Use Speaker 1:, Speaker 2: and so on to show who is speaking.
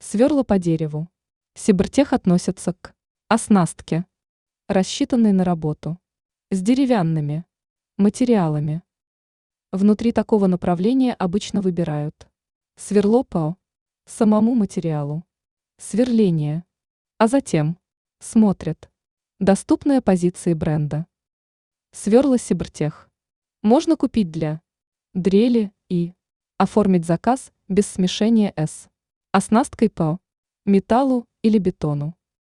Speaker 1: Сверла по дереву. Сибртех относится к оснастке, рассчитанной на работу, с деревянными материалами. Внутри такого направления обычно выбирают сверло по самому материалу, сверление, а затем смотрят доступные позиции бренда. Сверла Сибртех можно купить для дрели и оформить заказ без смешения с оснасткой по металлу или бетону.